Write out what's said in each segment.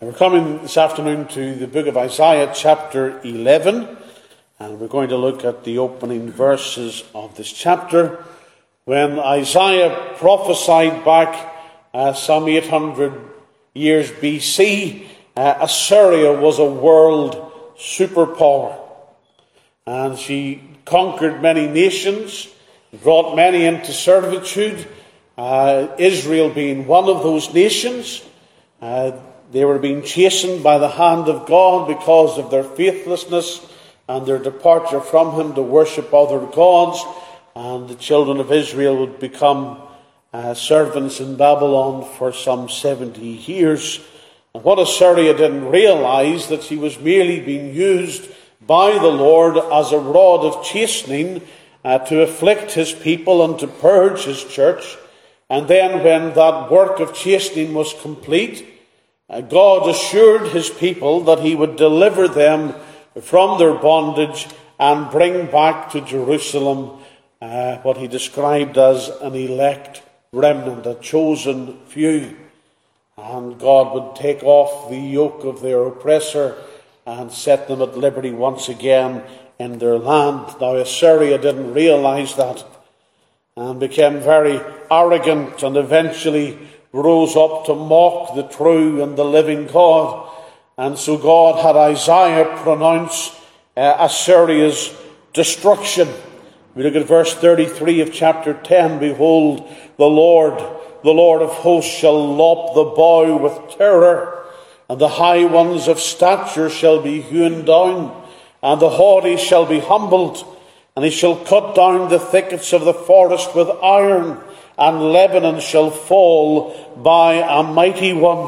We're coming this afternoon to the book of Isaiah chapter 11, and we're going to look at the opening verses of this chapter. When Isaiah prophesied back some 800 years BC, Assyria was a world superpower, and she conquered many nations, brought many into servitude, Israel being one of those nations. They were being chastened by the hand of God because of their faithlessness and their departure from Him to worship other gods. And the children of Israel would become servants in Babylon for some 70 years. And what Assyria didn't realize, that she was merely being used by the Lord as a rod of chastening to afflict His people and to purge His church. And then when that work of chastening was complete, God assured His people that He would deliver them from their bondage and bring back to Jerusalem what He described as an elect remnant, a chosen few. And God would take off the yoke of their oppressor and set them at liberty once again in their land. Now Assyria didn't realize that and became very arrogant and eventually rose up to mock the true and the living God. And so God had Isaiah pronounce Assyria's destruction. We look at verse 33 of chapter 10. Behold, the Lord of hosts shall lop the bow with terror, and the high ones of stature shall be hewn down, and the haughty shall be humbled, and He shall cut down the thickets of the forest with iron, and Lebanon shall fall by a mighty one.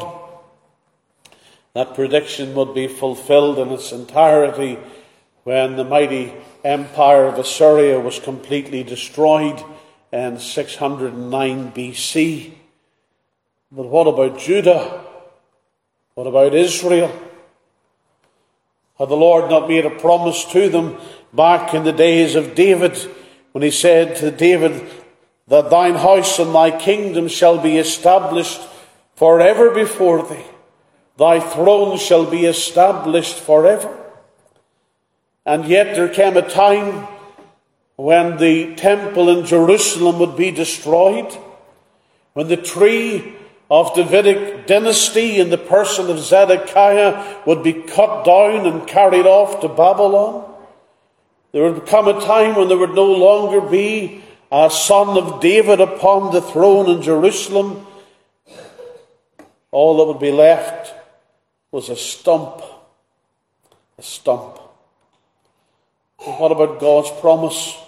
That prediction would be fulfilled in its entirety when the mighty empire of Assyria was completely destroyed in 609 BC. But what about Judah? What about Israel? Had the Lord not made a promise to them back in the days of David, when He said to David that thine house and thy kingdom shall be established forever before thee? Thy throne shall be established forever. And yet there came a time when the temple in Jerusalem would be destroyed, when the tree of Davidic dynasty in the person of Zedekiah would be cut down and carried off to Babylon. There would come a time when there would no longer be a son of David upon the throne in Jerusalem. All that would be left was a stump. A stump. And what about God's promise?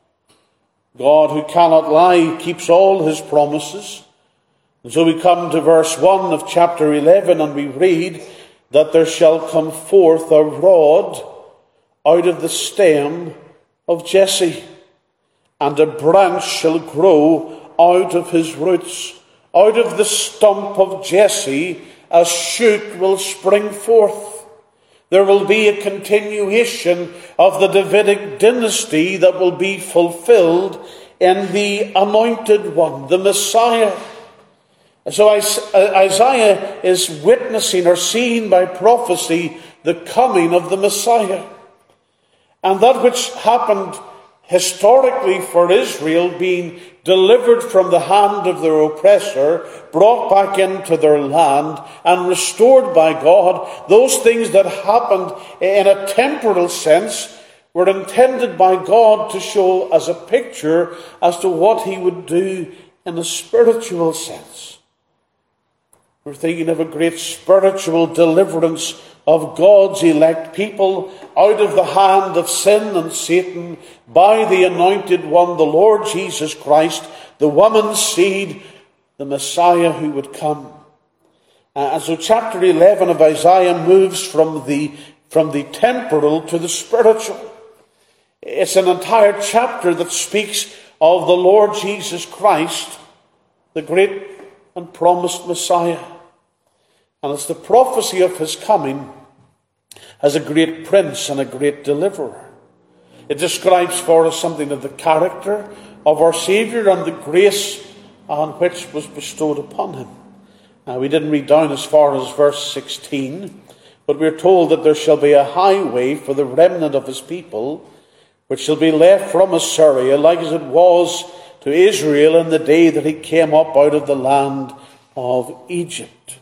God, who cannot lie, keeps all His promises. And so we come to verse 1 of chapter 11, and we read that there shall come forth a rod out of the stem of Jesse, and a branch shall grow out of his roots. Out of the stump of Jesse a shoot will spring forth. There will be a continuation of the Davidic dynasty that will be fulfilled in the Anointed One, the Messiah. So Isaiah is witnessing or seeing by prophecy the coming of the Messiah. And that which happened historically for Israel, being delivered from the hand of their oppressor, brought back into their land and restored by God, those things that happened in a temporal sense were intended by God to show as a picture as to what He would do in a spiritual sense. We're thinking of a great spiritual deliverance of God's elect people out of the hand of sin and Satan by the Anointed One, the Lord Jesus Christ, the woman's seed, the Messiah who would come. And so chapter 11 of Isaiah moves from the temporal to the spiritual. It's an entire chapter that speaks of the Lord Jesus Christ, the great and promised Messiah. And it's the prophecy of His coming as a great prince and a great deliverer. It describes for us something of the character of our Saviour and the grace on which was bestowed upon Him. We didn't read down as far as verse 16, but we're told that there shall be a highway for the remnant of his people, which shall be left from Assyria, like as it was to Israel in the day that he came up out of the land of Egypt.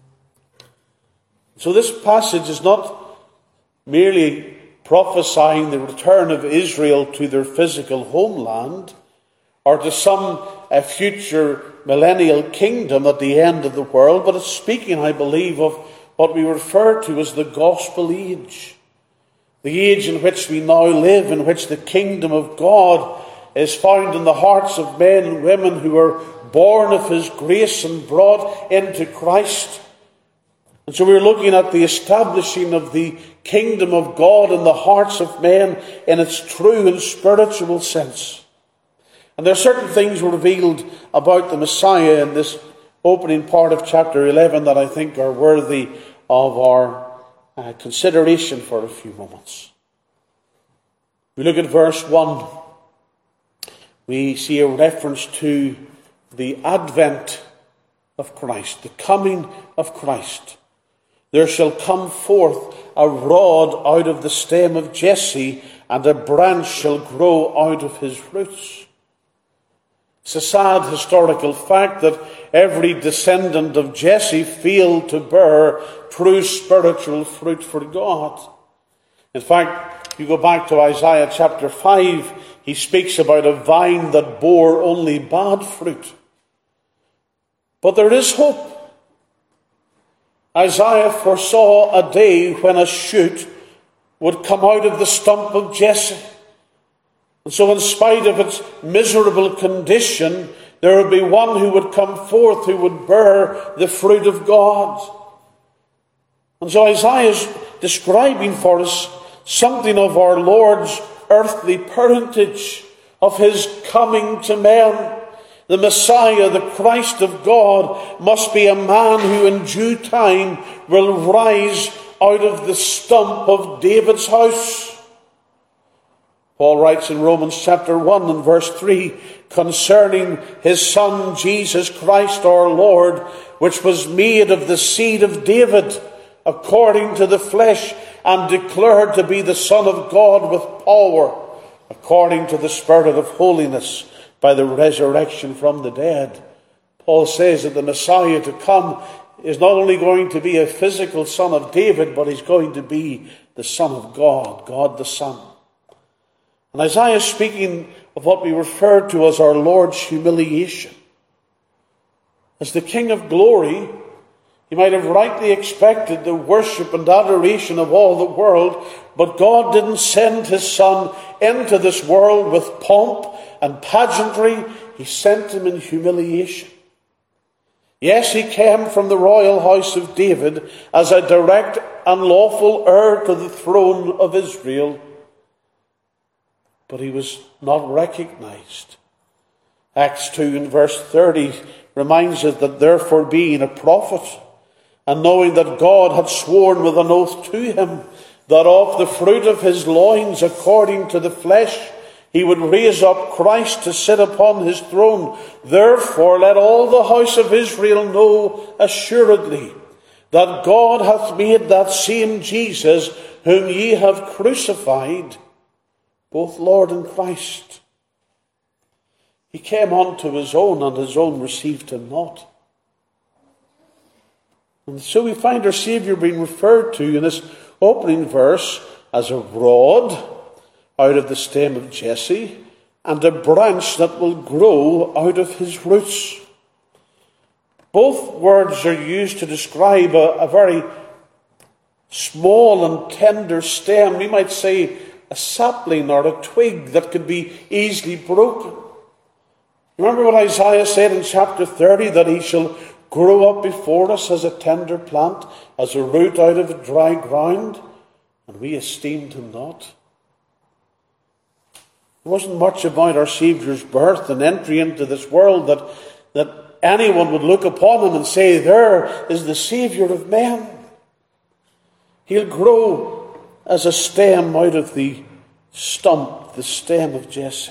So this passage is not merely prophesying the return of Israel to their physical homeland, or to some future millennial kingdom at the end of the world, but it's speaking, I believe, of what we refer to as the gospel age. The age in which we now live, in which the kingdom of God is found in the hearts of men and women who are born of his grace and brought into Christ. And so we're looking at the establishing of the kingdom of God in the hearts of men in its true and spiritual sense. And there are certain things revealed about the Messiah in this opening part of chapter 11 that I think are worthy of our consideration for a few moments. We look at verse 1. We see a reference to the advent of Christ, the coming of Christ. There shall come forth a rod out of the stem of Jesse, and a branch shall grow out of his roots. It's a sad historical fact that every descendant of Jesse failed to bear true spiritual fruit for God. In fact, you go back to Isaiah chapter 5, he speaks about a vine that bore only bad fruit. But there is hope. Isaiah foresaw a day when a shoot would come out of the stump of Jesse. And so in spite of its miserable condition, there would be one who would come forth who would bear the fruit of God. And so Isaiah is describing for us something of our Lord's earthly parentage, of his coming to men. The Messiah, the Christ of God, must be a man who in due time will rise out of the stump of David's house. Paul writes in Romans chapter 1 and verse 3 concerning his Son Jesus Christ our Lord, which was made of the seed of David according to the flesh, and declared to be the Son of God with power according to the Spirit of holiness by the resurrection from the dead. Paul says that the Messiah to come is not only going to be a physical son of David, but he's going to be the Son of God, God the Son. And Isaiah is speaking of what we refer to as our Lord's humiliation. As the King of glory, he might have rightly expected the worship and adoration of all the world, but God didn't send his Son into this world with pomp and pageantry. He sent him in humiliation. Yes, he came from the royal house of David as a direct and lawful heir to the throne of Israel, but he was not recognized. Acts 2 and verse 30 reminds us that therefore being a prophet, and knowing that God had sworn with an oath to him, that of the fruit of his loins according to the flesh he would raise up Christ to sit upon his throne. Therefore let all the house of Israel know assuredly that God hath made that same Jesus whom ye have crucified, both Lord and Christ. He came unto his own, and his own received him not. And so we find our Saviour being referred to in this opening verse as a rod out of the stem of Jesse, and a branch that will grow out of his roots. Both words are used to describe a very small and tender stem. We might say a sapling or a twig that could be easily broken. Remember what Isaiah said in chapter 30, that he shall grow up before us as a tender plant, as a root out of dry ground, and we esteemed him not. It wasn't much about our Saviour's birth and entry into this world that anyone would look upon him and say, there is the Saviour of men. He'll grow as a stem out of the stump, the stem of Jesse.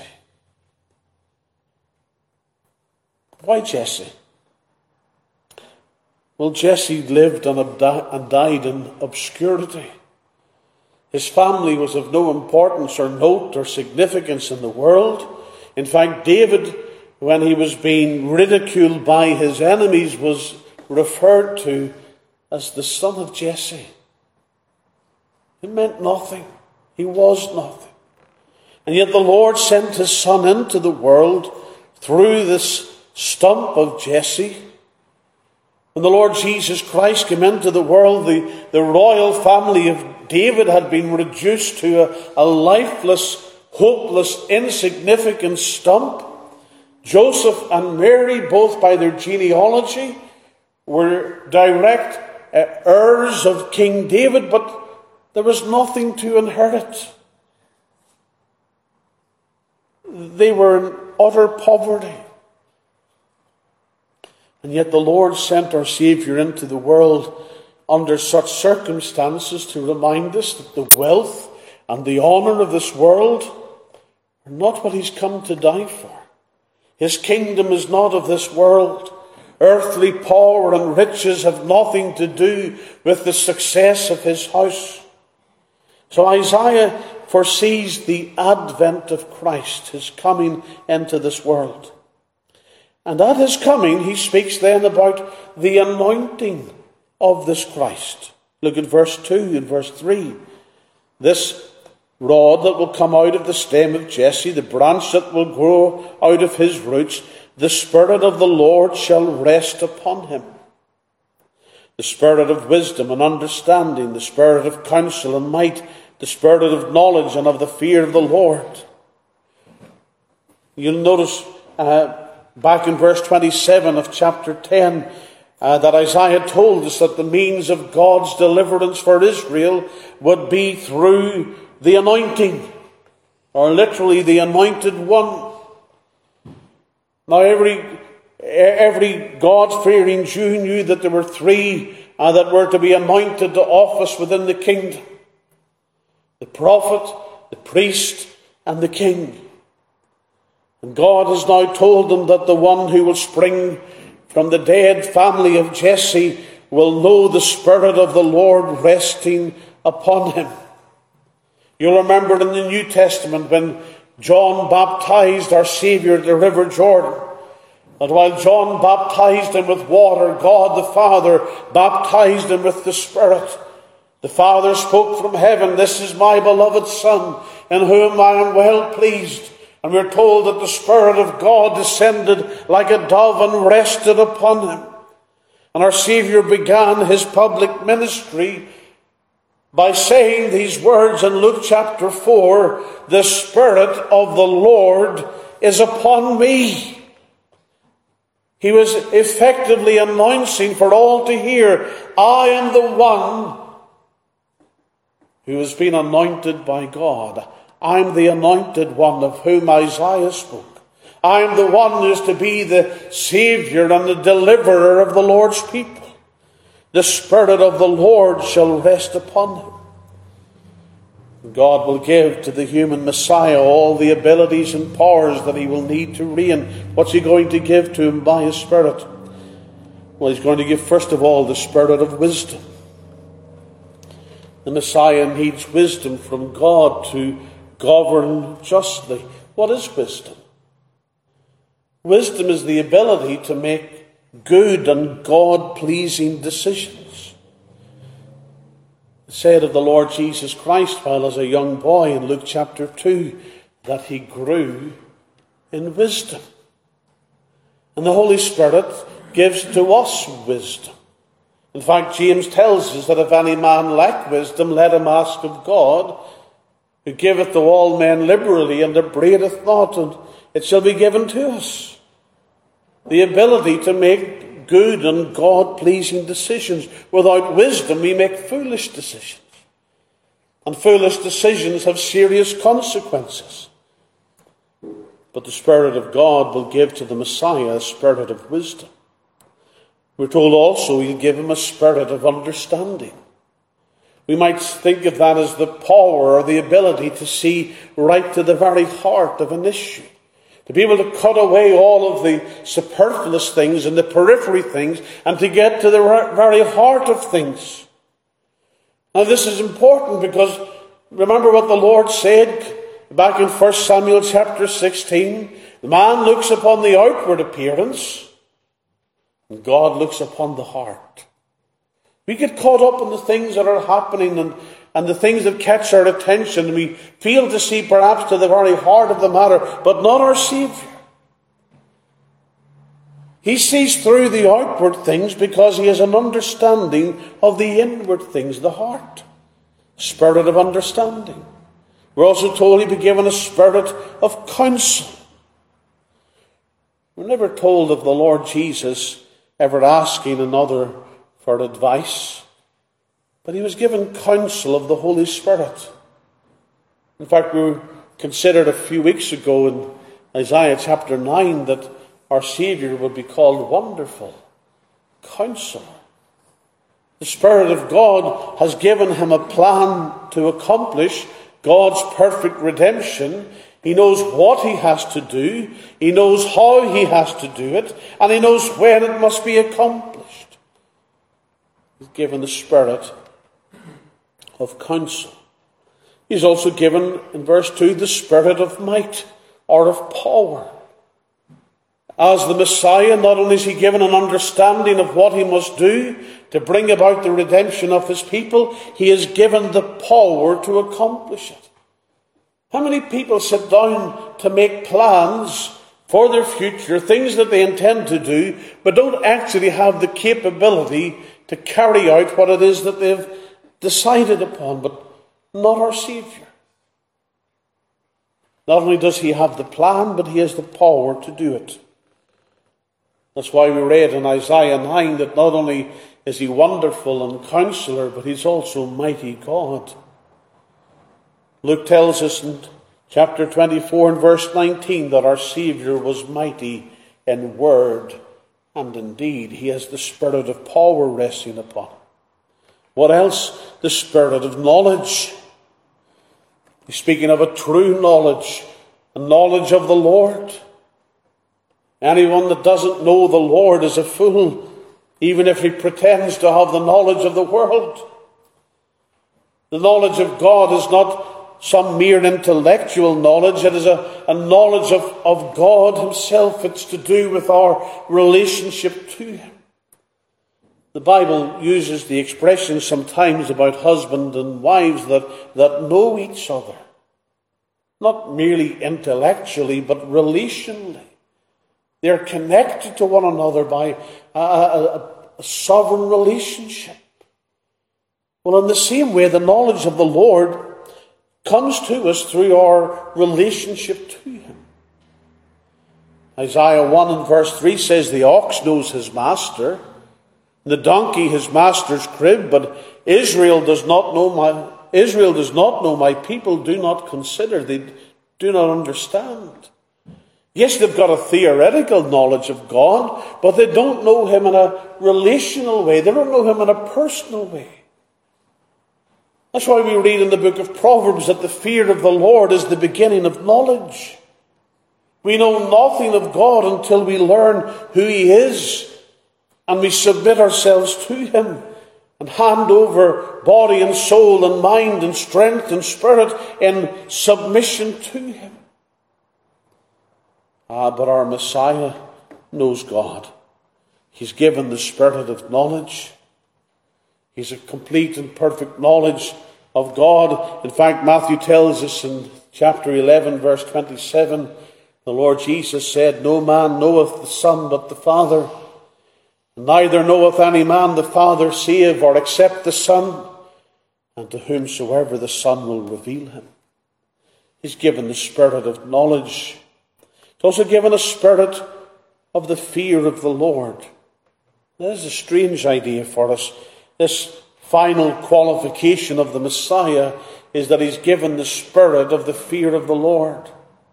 Why Jesse? Well, Jesse lived and died in obscurity. His family was of no importance or note or significance in the world. In fact, David, when he was being ridiculed by his enemies, was referred to as the son of Jesse. It meant nothing. He was nothing. And yet the Lord sent his son into the world through this stump of Jesse. When the Lord Jesus Christ came into the world, the royal family of David had been reduced to a lifeless, hopeless, insignificant stump. Joseph and Mary, both by their genealogy, were direct heirs of King David, but there was nothing to inherit. They were in utter poverty. And yet the Lord sent our Saviour into the world under such circumstances to remind us that the wealth and the honour of this world are not what he's come to die for. His kingdom is not of this world. Earthly power and riches have nothing to do with the success of his house. So Isaiah foresees the advent of Christ, his coming into this world. And at his coming, he speaks then about the anointing of this Christ. Look at verse 2 and verse 3. This rod that will come out of the stem of Jesse, the branch that will grow out of his roots, the Spirit of the Lord shall rest upon him. The Spirit of wisdom and understanding, the Spirit of counsel and might, the Spirit of knowledge and of the fear of the Lord. You'll notice back in verse 27 of chapter 10 that Isaiah told us that the means of God's deliverance for Israel would be through the anointing, or literally the anointed one. Now every God-fearing Jew knew that there were three that were to be anointed to office within the kingdom: the prophet, the priest, and the king. And God has now told them that the one who will spring from the dead family of Jesse will know the Spirit of the Lord resting upon him. You'll remember in the New Testament when John baptized our Saviour at the River Jordan, that while John baptized him with water, God the Father baptized him with the Spirit. The Father spoke from heaven, "This is my beloved Son, in whom I am well pleased." And we're told that the Spirit of God descended like a dove and rested upon him. And our Saviour began his public ministry by saying these words in Luke chapter 4, "The Spirit of the Lord is upon me." He was effectively announcing for all to hear, "I am the one who has been anointed by God. I'm the anointed one of whom Isaiah spoke. I'm the one who is to be the Saviour and the deliverer of the Lord's people. The Spirit of the Lord shall rest upon him." God will give to the human Messiah all the abilities and powers that he will need to reign. What's he going to give to him by his Spirit? Well, he's going to give first of all the Spirit of wisdom. The Messiah needs wisdom from God to govern justly. What is wisdom? Wisdom is the ability to make good and God-pleasing decisions. It said of the Lord Jesus Christ while as a young boy in Luke chapter 2 that he grew in wisdom. And the Holy Spirit gives to us wisdom. In fact, James tells us that if any man lack wisdom, let him ask of God, who giveth to all men liberally and upbraideth not, and it shall be given to us. The ability to make good and God-pleasing decisions. Without wisdom, we make foolish decisions. And foolish decisions have serious consequences. But the Spirit of God will give to the Messiah a spirit of wisdom. We're told also he'll give him a spirit of understanding. We might think of that as the power or the ability to see right to the very heart of an issue. To be able to cut away all of the superfluous things and the periphery things and to get to the very heart of things. Now this is important because remember what the Lord said back in 1 Samuel chapter 16. The man looks upon the outward appearance and God looks upon the heart. We get caught up in the things that are happening and the things that catch our attention. We fail to see perhaps to the very heart of the matter, but not our Saviour. He sees through the outward things because he has an understanding of the inward things, the heart. Spirit of understanding. We're also told he'd be given a spirit of counsel. We're never told of the Lord Jesus ever asking another for advice, but he was given counsel of the Holy Spirit. In fact, we considered a few weeks ago in Isaiah chapter 9 that our Saviour would be called Wonderful Counselor. The Spirit of God has given him a plan to accomplish God's perfect redemption. He knows what he has to do, he knows how he has to do it, and he knows when it must be accomplished. He's given the Spirit of counsel. He's also given, in verse 2, the Spirit of might or of power. As the Messiah, not only is he given an understanding of what he must do to bring about the redemption of his people, he is given the power to accomplish it. How many people sit down to make plans for their future, things that they intend to do, but don't actually have the capability to carry out what it is that they've decided upon, but not our Saviour. Not only does he have the plan, but he has the power to do it. That's why we read in Isaiah 9 that not only is he wonderful and counselor, but he's also mighty God. Luke tells us in chapter 24 and verse 19 that our Saviour was mighty in word and in deed. He has the Spirit of power resting upon him. What else? The Spirit of knowledge. He's speaking of a true knowledge, a knowledge of the Lord. Anyone that doesn't know the Lord is a fool, even if he pretends to have the knowledge of the world. The knowledge of God is not some mere intellectual knowledge. It is a knowledge of God himself. It's to do with our relationship to him. The Bible uses the expression sometimes about husband and wives that know each other. Not merely intellectually, but relationally. They're connected to one another by a sovereign relationship. Well, in the same way, the knowledge of the Lord comes to us through our relationship to him. Isaiah 1 and verse 3 says, the ox knows his master, the donkey his master's crib, but Israel does not know my people, do not consider, they do not understand. Yes, they've got a theoretical knowledge of God, but they don't know him in a relational way. They don't know him in a personal way. That's why we read in the book of Proverbs that the fear of the Lord is the beginning of knowledge. We know nothing of God until we learn who he is and we submit ourselves to him and hand over body and soul and mind and strength and spirit in submission to him. But our Messiah knows God. He's given the Spirit of knowledge. He's a complete and perfect knowledge of God. In fact, Matthew tells us in chapter 11, verse 27, the Lord Jesus said, no man knoweth the Son but the Father, neither knoweth any man the Father save or except the Son, and to whomsoever the Son will reveal him. He's given the Spirit of knowledge. He's also given a spirit of the fear of the Lord. That is a strange idea for us. This final qualification of the Messiah is that he's given the spirit of the fear of the Lord.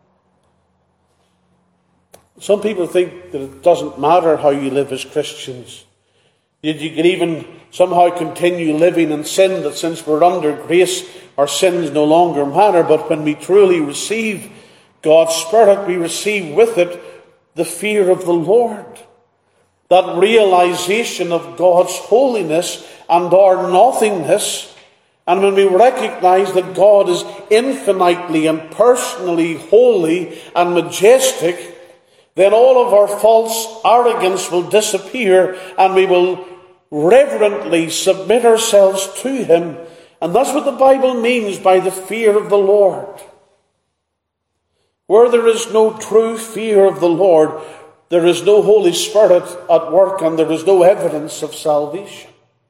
Some people think that it doesn't matter how you live as Christians. You can even somehow continue living in sin, that since we're under grace, our sins no longer matter. But when we truly receive God's Spirit, we receive with it the fear of the Lord. That realization of God's holiness and our nothingness. And when we recognize that God is infinitely and personally holy and majestic, then all of our false arrogance will disappear and we will reverently submit ourselves to Him. And that's what the Bible means by the fear of the Lord. Where there is no true fear of the Lord, there is no Holy Spirit at work and there is no evidence of salvation.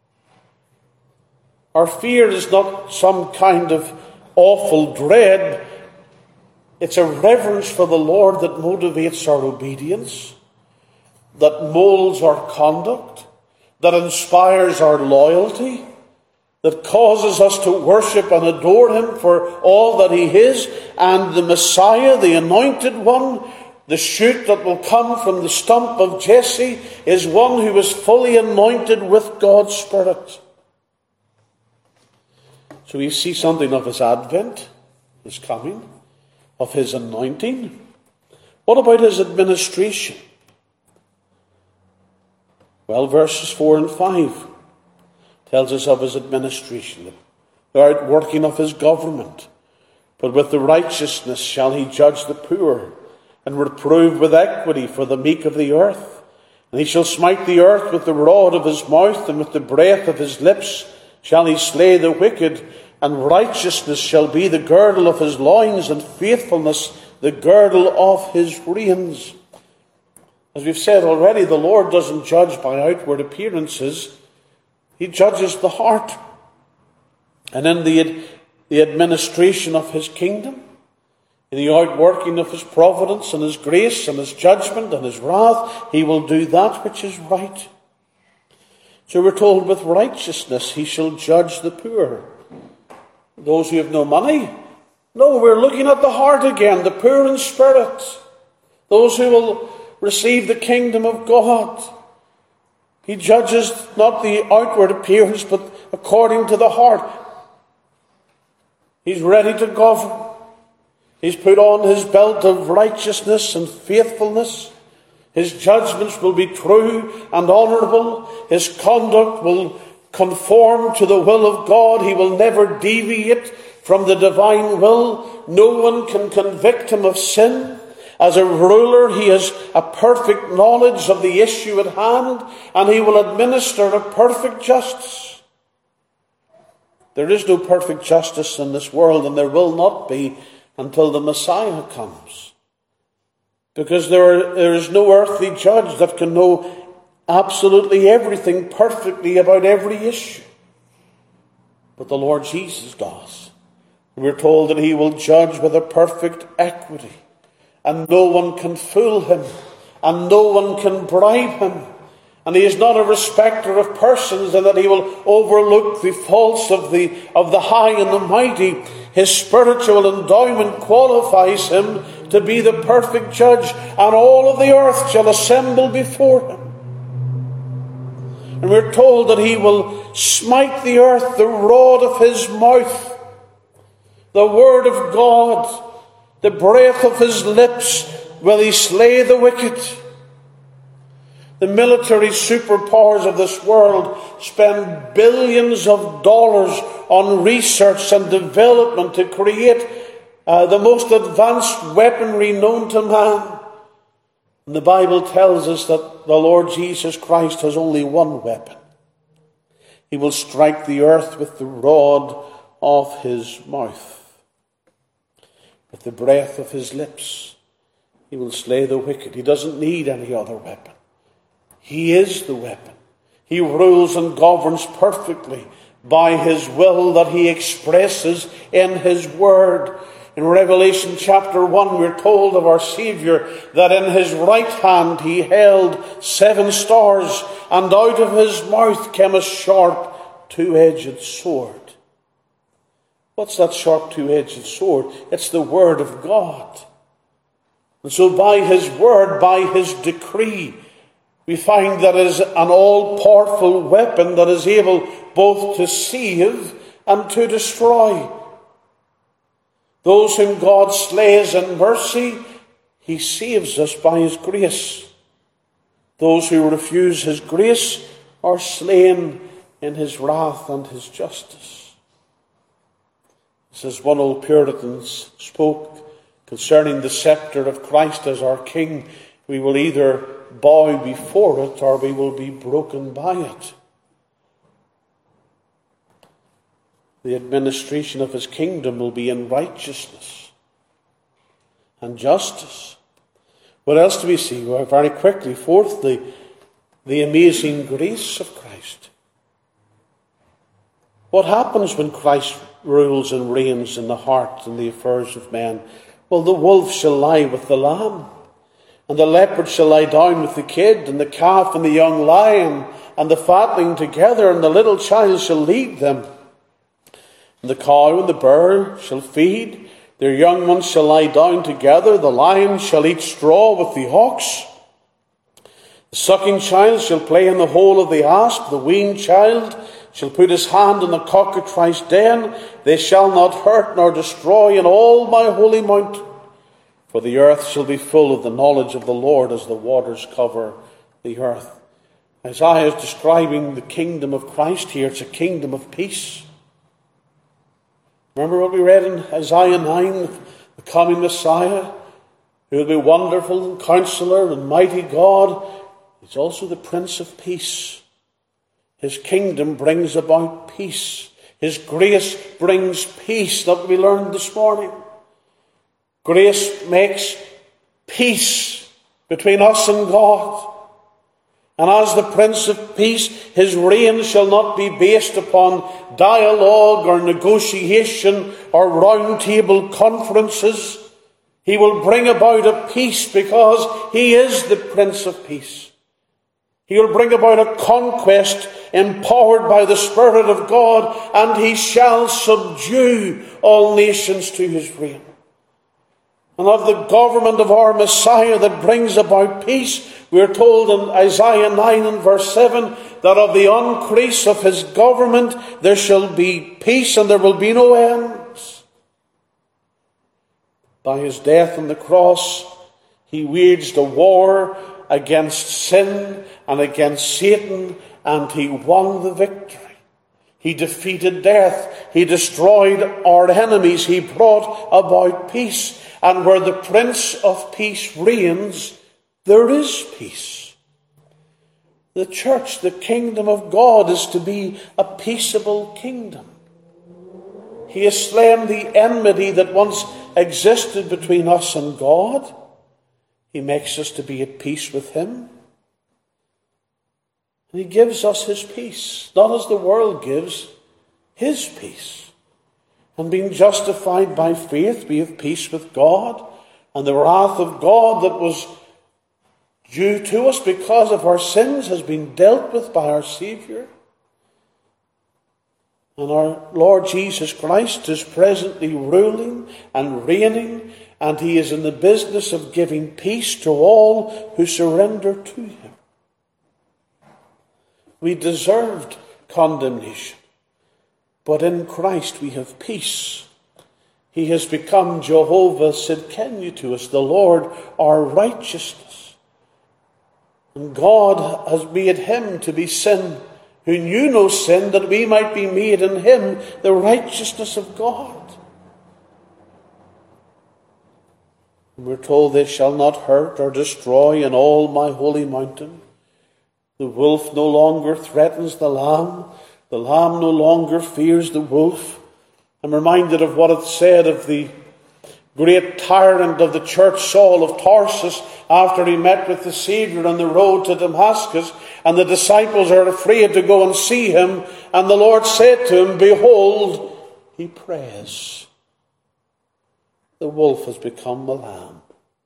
Our fear is not some kind of awful dread. It's a reverence for the Lord that motivates our obedience, that molds our conduct, that inspires our loyalty, that causes us to worship and adore Him for all that He is, and the Messiah, the Anointed One, the shoot that will come from the stump of Jesse, is one who is fully anointed with God's Spirit. So we see something of His advent, His coming, of His anointing. What about His administration? Well, verses 4 and 5 tells us of His administration, the outworking of His government. But with the righteousness shall He judge the poor, and reprove with equity for the meek of the earth. And He shall smite the earth with the rod of His mouth, and with the breath of His lips shall He slay the wicked. And righteousness shall be the girdle of His loins, and faithfulness the girdle of His reins. As we've said already, the Lord doesn't judge by outward appearances. He judges the heart. And in the administration of His kingdom, in the outworking of His providence and His grace and His judgment and His wrath, He will do that which is right. So we're told, with righteousness He shall judge the poor. Those who have no money? No, we're looking at the heart again, the poor in spirit. Those who will receive the kingdom of God. He judges not the outward appearance, but according to the heart. He's ready to govern. He's put on His belt of righteousness and faithfulness. His judgments will be true and honourable. His conduct will conform to the will of God. He will never deviate from the divine will. No one can convict Him of sin. As a ruler, He has a perfect knowledge of the issue at hand, and He will administer a perfect justice. There is no perfect justice in this world, and there will not be until the Messiah comes. Because there is no earthly judge that can know absolutely everything perfectly about every issue. But the Lord Jesus does. We're told that He will judge with a perfect equity. And no one can fool Him. And no one can bribe Him. And He is not a respecter of persons, and that He will overlook the faults of the high and the mighty. His spiritual endowment qualifies Him to be the perfect judge, and all of the earth shall assemble before Him. And we're told that He will smite the earth, the rod of His mouth, the word of God, the breath of His lips will He slay the wicked. The military superpowers of this world spend billions of dollars on research and development to create the most advanced weaponry known to man. And the Bible tells us that the Lord Jesus Christ has only one weapon. He will strike the earth with the rod of His mouth. With the breath of His lips, He will slay the wicked. He doesn't need any other weapon. He is the weapon. He rules and governs perfectly by His will that He expresses in His word. In Revelation chapter 1, we're told of our Saviour that in His right hand He held 7 stars, and out of His mouth came a sharp, two-edged sword. What's that sharp, two-edged sword? It's the Word of God. And so by His word, by His decree, we find that it is an all-powerful weapon that is able both to save and to destroy. Those whom God slays in mercy, he saves us by his grace. Those who refuse his grace are slain in his wrath and his justice. As one old Puritan spoke concerning the scepter of Christ as our King, we will either bow before it or we will be broken by it. The administration of his kingdom will be in righteousness and justice. What else do we see? Well, very quickly, fourthly, the amazing grace of Christ. What happens when Christ rules and reigns in the heart and the affairs of men? Well, the wolf shall lie with the lamb, and the leopard shall lie down with the kid, and the calf and the young lion, and the fatling together, and the little child shall lead them. And the cow and the bear shall feed, their young ones shall lie down together, the lion shall eat straw with the ox. The sucking child shall play in the hole of the asp, the weaned child shall put his hand in the cockatrice den. They shall not hurt nor destroy in all my holy mountain. For the earth shall be full of the knowledge of the Lord as the waters cover the earth. Isaiah is describing the kingdom of Christ here. It's a kingdom of peace. Remember what we read in Isaiah 9, the coming Messiah, who will be wonderful and counselor and mighty God. He's also the Prince of Peace. His kingdom brings about peace. His grace brings peace, that we learned this morning. Grace makes peace between us and God. And as the Prince of Peace, his reign shall not be based upon dialogue or negotiation or round table conferences. He will bring about a peace because he is the Prince of Peace. He will bring about a conquest empowered by the Spirit of God, and he shall subdue all nations to his reign. And of the government of our Messiah that brings about peace, we are told in Isaiah 9 and verse 7 that of the increase of his government there shall be peace and there will be no ends. By his death on the cross, he waged a war against sin and against Satan, and he won the victory. He defeated death. He destroyed our enemies. He brought about peace. And where the Prince of Peace reigns, there is peace. The church, the kingdom of God, is to be a peaceable kingdom. He has slain the enmity that once existed between us and God. He makes us to be at peace with him. And he gives us his peace, not as the world gives, his peace. And being justified by faith, we have peace with God. And the wrath of God that was due to us because of our sins has been dealt with by our Saviour. And our Lord Jesus Christ is presently ruling and reigning, and he is in the business of giving peace to all who surrender to him. We deserved condemnation, but in Christ we have peace. He has become Jehovah Sidkenu to us, the Lord our righteousness. And God has made him to be sin, who knew no sin, that we might be made in him the righteousness of God. And we're told they shall not hurt or destroy in all my holy mountain. The wolf no longer threatens the lamb. The lamb no longer fears the wolf. I'm reminded of what it said of the great tyrant of the church, Saul of Tarsus, after he met with the Saviour on the road to Damascus, and the disciples are afraid to go and see him, and the Lord said to him, "Behold, he prays." The wolf has become the lamb.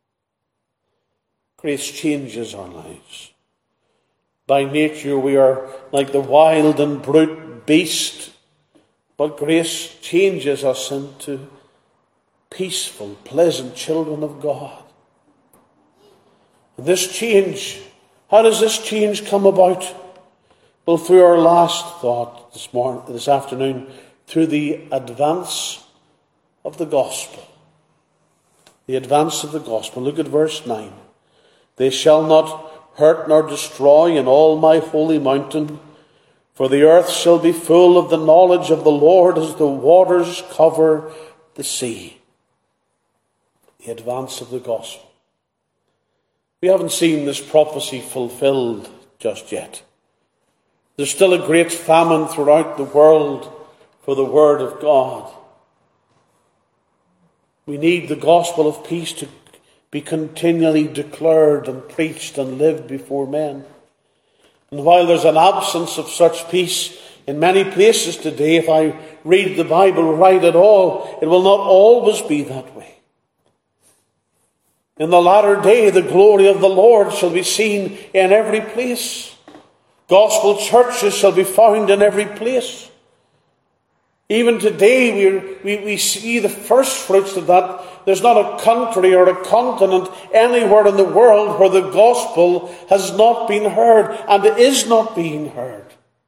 Grace changes our lives. By nature we are like the wild and brute beast, but grace changes us into peaceful, pleasant children of God. And this change, how does this change come about? Well, through our last thought this afternoon, through the advance of the gospel. The advance of the gospel. Look at verse 9. They shall not hurt nor destroy in all my holy mountain, for the earth shall be full of the knowledge of the Lord as the waters cover the sea. The advance of the gospel. We haven't seen this prophecy fulfilled just yet. There's still a great famine throughout the world for the word of God. We need the gospel of peace to be continually declared and preached and lived before men. And while there's an absence of such peace in many places today, if I read the Bible right at all, it will not always be that way. In the latter day, the glory of the Lord shall be seen in every place. Gospel churches shall be found in every place. Even today, we see the first fruits of that. There's not a country or a continent anywhere in the world where the gospel has not been heard and is not being heard.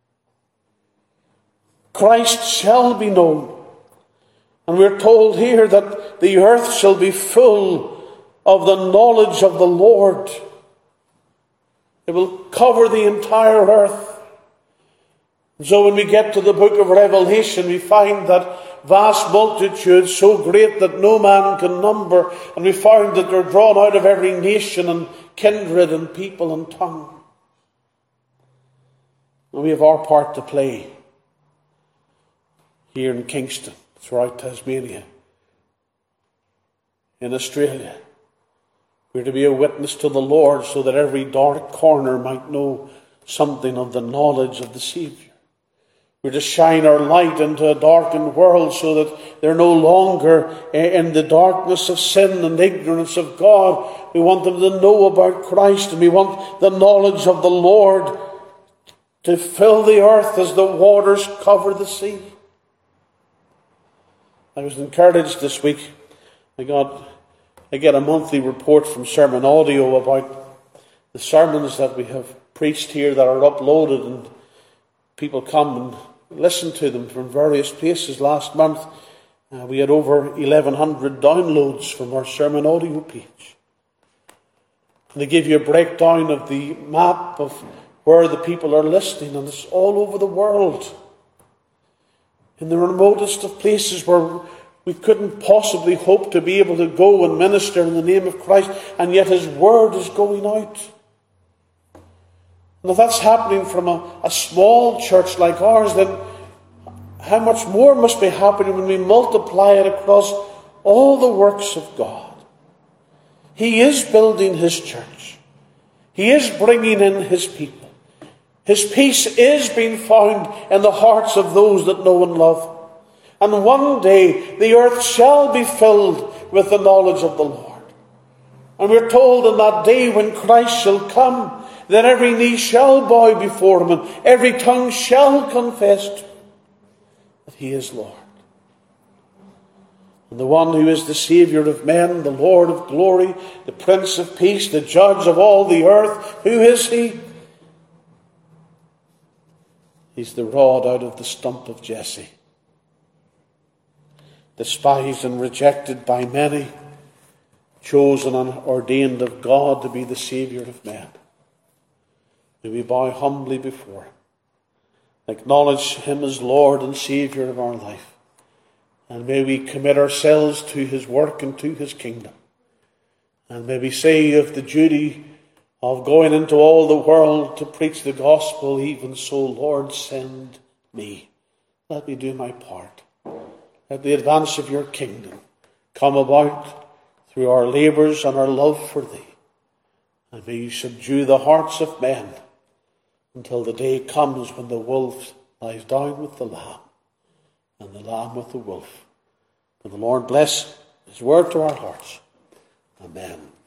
Christ shall be known. And we're told here that the earth shall be full of the knowledge of the Lord. It will cover the entire earth. And so when we get to the book of Revelation, we find that vast multitude so great that no man can number. And we find that they're drawn out of every nation and kindred and people and tongue. And we have our part to play here in Kingston, throughout Tasmania, in Australia. We're to be a witness to the Lord so that every dark corner might know something of the knowledge of the Saviour. We're to shine our light into a darkened world so that they're no longer in the darkness of sin and ignorance of God. We want them to know about Christ, and we want the knowledge of the Lord to fill the earth as the waters cover the sea. I was encouraged this week. I get a monthly report from Sermon Audio about the sermons that we have preached here that are uploaded, and people come and listen to them from various places. Last month we had over 1,100 downloads from our Sermon Audio page. And they give you a breakdown of the map of where the people are listening, and it's all over the world. In the remotest of places where we couldn't possibly hope to be able to go and minister in the name of Christ, and yet His word is going out. And if that's happening from a small church like ours, then how much more must be happening when we multiply it across all the works of God? He is building His church. He is bringing in His people. His peace is being found in the hearts of those that know and love. And one day the earth shall be filled with the knowledge of the Lord. And we're told in that day when Christ shall come, that every knee shall bow before Him, and every tongue shall confess that He is Lord. And the one who is the Saviour of men, the Lord of glory, the Prince of peace, the Judge of all the earth, who is He? He's the rod out of the stump of Jesse. Despised and rejected by many, chosen and ordained of God to be the Saviour of men. May we bow humbly before Him, acknowledge Him as Lord and Saviour of our life, and may we commit ourselves to His work and to His kingdom. And may we say of the duty of going into all the world to preach the gospel, even so, Lord, send me. Let me do my part. Let the advance of your kingdom come about through our labours and our love for Thee. And may you subdue the hearts of men until the day comes when the wolf lies down with the lamb and the lamb with the wolf. May the Lord bless His word to our hearts. Amen.